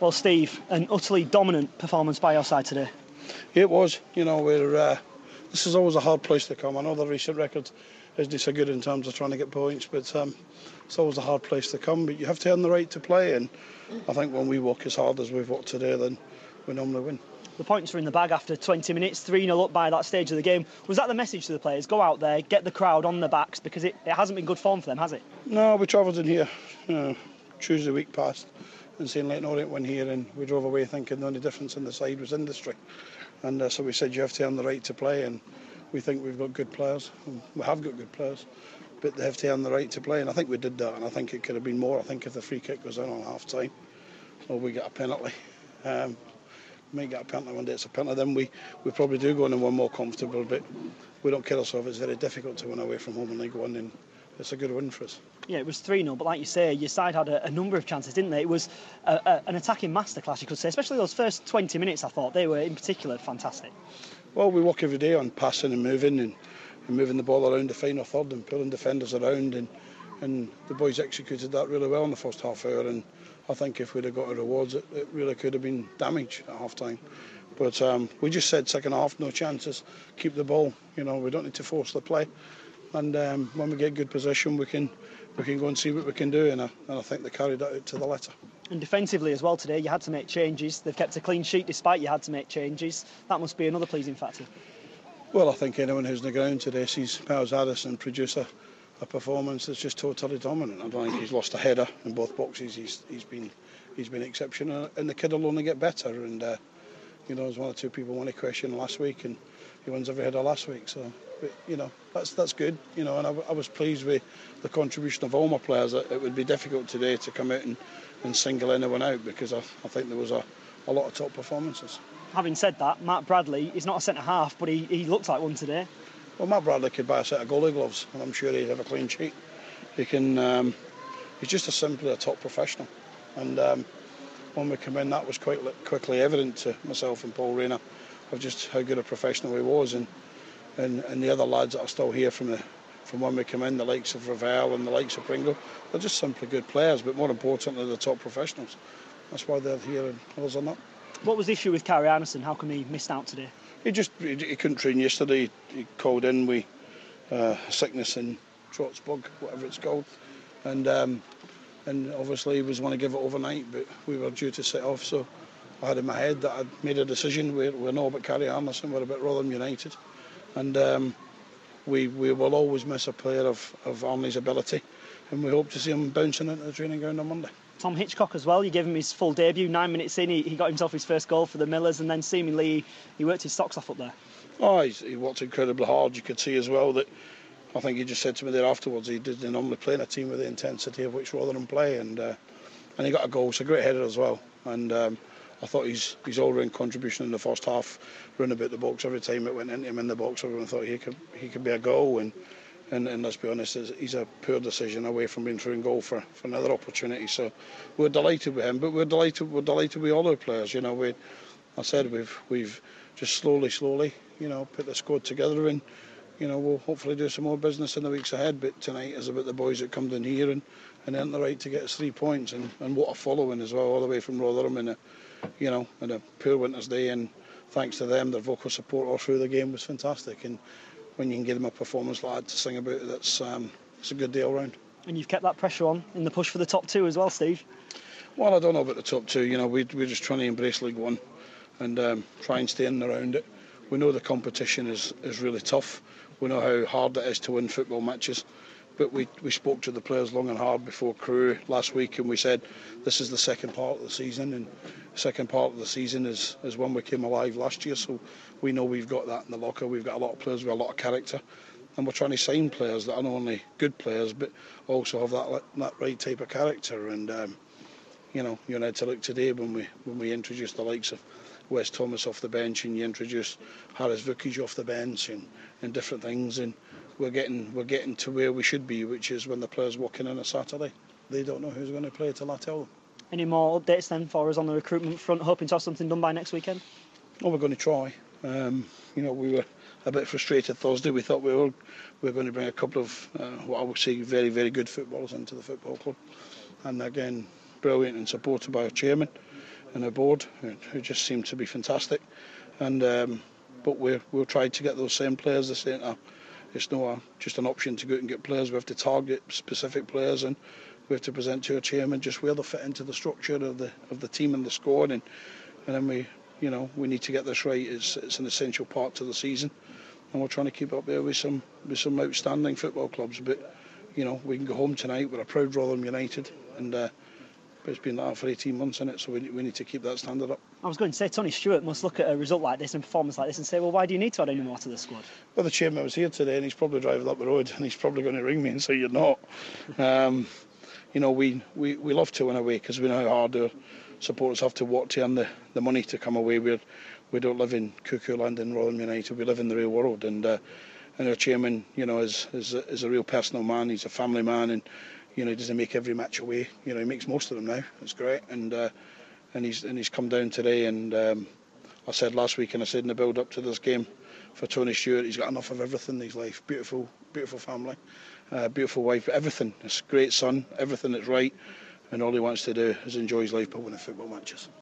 Well, Steve, an utterly dominant performance by your side today. It was. This is always a hard place to come. I know the recent record isn't so good in terms of trying to get points, but it's always a hard place to come. But you have to earn the right to play, and I think when we work as hard as we've worked today, then we normally win. The points were in the bag after 20 minutes, 3-0 up by that stage of the game. Was that the message to the players? Go out there, get the crowd on their backs, because it hasn't been good form for them, has it? No, we travelled in here Tuesday week past and seen Leyton Orient win here, and we drove away thinking the only difference in the side was industry. And so we said you have to earn the right to play, and we think we've got good players. We have got good players, but they have to earn the right to play, and I think we did that, and I think it could have been more. I think if the free kick was in on half time, or we get a penalty, might get a penalty one day, it's a penalty, then we probably do go in and win more comfortable, but we don't kid ourselves. It's very difficult to win away from home in League One, and it's a good win for us. Yeah, it was 3-0, but like you say, your side had a number of chances, didn't they? It was an attacking masterclass, you could say, especially those first 20 minutes. I thought they were in particular fantastic. Well, we work every day on passing and moving the ball around the final third and pulling defenders around, and the boys executed that really well in the first half hour, and I think if we'd have got our rewards, it really could have been damage at half time. But we just said second half, no chances, keep the ball, we don't need to force the play, and when we get good position we can go and see what we can do, and I think they carried that out to the letter. And defensively as well today, you had to make changes. They've kept a clean sheet despite you had to make changes. That must be another pleasing factor. Well, I think anyone who's on the ground today sees Miles Addison produce a performance that's just totally dominant. I don't think he's lost a header in both boxes. He's been exceptional, and the kid will only get better. And there's one or two people won a question last week, and he wins every header last week. So, that's good. And I was pleased with the contribution of all my players. It would be difficult today to come out and single anyone out, because I think there was a lot of top performances. Having said that, Matt Bradley is not a centre half, but he looked like one today. Well, Matt Bradley could buy a set of goalie gloves, and I'm sure he'd have a clean sheet. He can. He's just simply a top professional, and when we came in, that was quite quickly evident to myself and Paul Rayner of just how good a professional he was, and the other lads that are still here from when we came in, the likes of Ravel and the likes of Pringle, they're just simply good players, but more importantly, they're top professionals. That's why they're here, and others are not. What was the issue with Kari Arnason? How come he missed out today? He couldn't train yesterday. He called in with sickness in Trots bug, whatever it's called, and obviously he was going to give it overnight, but we were due to set off, so I had in my head that I'd made a decision. We know about Kari Arnason, we're about Rotherham United, and we will always miss a player of Arnie's ability, and we hope to see him bouncing into the training ground on Monday. Tom Hitchcock as well, you gave him his full debut. 9 minutes in, he got himself his first goal for the Millers, and then seemingly he worked his socks off up there. Oh, he worked incredibly hard. You could see as well that, I think he just said to me there afterwards, he didn't normally play in a team with the intensity of which Rotherham play, and he got a goal. It's a great header as well, and I thought his all-round contribution in the first half, running about the box every time it went into him in the box, everyone thought he could be a goal, and let's be honest, he's a poor decision away from being through in goal for another opportunity. So we're delighted with him, but we're delighted with all our players. I said we've just slowly, put the squad together, and we'll hopefully do some more business in the weeks ahead. But tonight is about the boys that come down here and earn the right to get us 3 points, and what a following as well, all the way from Rotherham in a poor winter's day. And thanks to them, their vocal support all through the game was fantastic. And when you can give them a performance like that to sing about, it's a good deal round. And you've kept that pressure on in the push for the top two as well, Steve. Well, I don't know about the top two. We're just trying to embrace League One and try and stay in and around it. We know the competition is really tough. We know how hard it is to win football matches. But we spoke to the players long and hard before Crewe last week, and we said this is the second part of the season, and the second part of the season is when we came alive last year. So we know we've got that in the locker. We've got a lot of players with a lot of character, and we're trying to sign players that are not only good players but also have that right type of character. And you had to look today when we introduced the likes of Wes Thomas off the bench, and you introduced Haris Vukic off the bench, and different things, and we're getting to where we should be, which is when the players walk in on a Saturday, they don't know who's going to play till I tell them. Any more updates then for us on the recruitment front? Hoping to have something done by next weekend? Well, we're going to try. We were a bit frustrated Thursday. We thought we were going to bring a couple of what I would say very, very good footballers into the football club, and again, brilliant and supported by our chairman. our board, who just seem to be fantastic. And but we'll try to get those same players this year. It's not just an option to go out and get players. We have to target specific players, and we have to present to our chairman just where they fit into the structure of the team and the squad. And then we need to get this right. It's an essential part to the season, and we're trying to keep up there with some outstanding football clubs. But we can go home tonight. We're a proud Rotherham United, and it's been like that for 18 months, isn't it? So we need to keep that standard up. I was going to say, Tony Stewart must look at a result like this and performance like this and say, well, why do you need to add any more to the squad? Well, the chairman was here today, and he's probably driving up the road, and he's probably going to ring me and say you're not. We love to win away because we know how hard our supporters have to work to earn the money to come away. We don't live in cuckoo land in Rotherham United. We live in the real world, and our chairman, is a real personal man. He's a family man, and he doesn't make every match away. He makes most of them now. It's great, and he's come down today. And I said last week, and I said in the build up to this game, for Tony Stewart, he's got enough of everything in his life. Beautiful family, beautiful wife, everything. It's a great son, everything that's right, and all he wants to do is enjoy his life by winning football matches.